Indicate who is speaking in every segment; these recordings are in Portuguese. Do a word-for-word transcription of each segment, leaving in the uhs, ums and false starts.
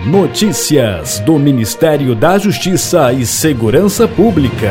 Speaker 1: Notícias do Ministério da Justiça e Segurança Pública.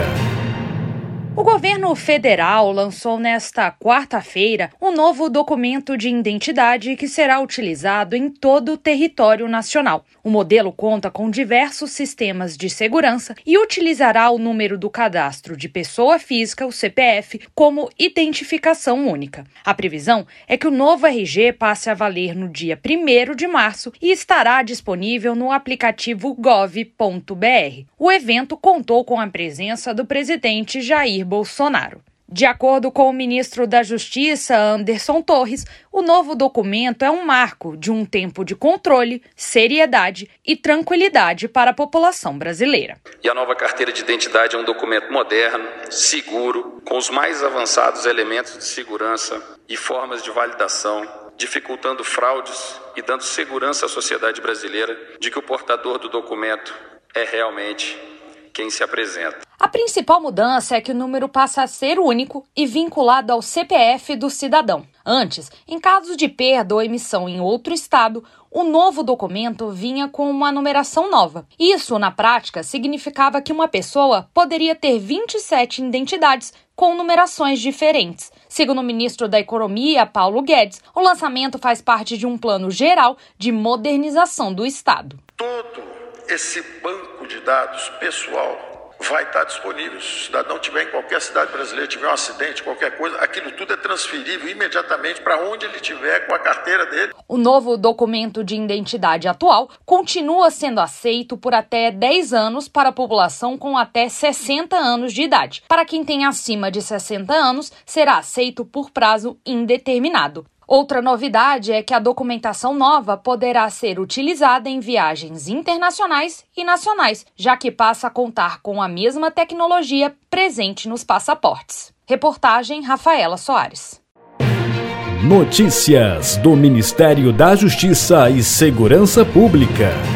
Speaker 2: O governo federal lançou nesta quarta-feira um novo documento de identidade que será utilizado em todo o território nacional. O modelo conta com diversos sistemas de segurança e utilizará o número do cadastro de pessoa física, o C P F, como identificação única. A previsão é que o novo R G passe a valer no dia primeiro de março e estará disponível no aplicativo gov ponto br. O evento contou com a presença do presidente Jair Bolsonaro. De acordo com o ministro da Justiça, Anderson Torres, o novo documento é um marco de um tempo de controle, seriedade e tranquilidade para a população brasileira.
Speaker 3: E a nova carteira de identidade é um documento moderno, seguro, com os mais avançados elementos de segurança e formas de validação, dificultando fraudes e dando segurança à sociedade brasileira de que o portador do documento é realmente quem se apresenta.
Speaker 2: A principal mudança é que o número passa a ser único e vinculado ao C P F do cidadão. Antes, em caso de perda ou emissão em outro estado, o novo documento vinha com uma numeração nova. Isso, na prática, significava que uma pessoa poderia ter vinte e sete identidades com numerações diferentes. Segundo o ministro da Economia, Paulo Guedes, o lançamento faz parte de um plano geral de modernização do Estado.
Speaker 4: Todo esse banco de dados pessoal vai estar disponível. Se o cidadão tiver em qualquer cidade brasileira, tiver um acidente, qualquer coisa, aquilo tudo é transferível imediatamente para onde ele estiver com a carteira dele.
Speaker 2: O novo documento de identidade atual continua sendo aceito por até dez anos para a população com até sessenta anos de idade. Para quem tem acima de sessenta anos, será aceito por prazo indeterminado. Outra novidade é que a documentação nova poderá ser utilizada em viagens internacionais e nacionais, já que passa a contar com a mesma tecnologia presente nos passaportes. Reportagem Rafaela Soares.
Speaker 1: Notícias do Ministério da Justiça e Segurança Pública.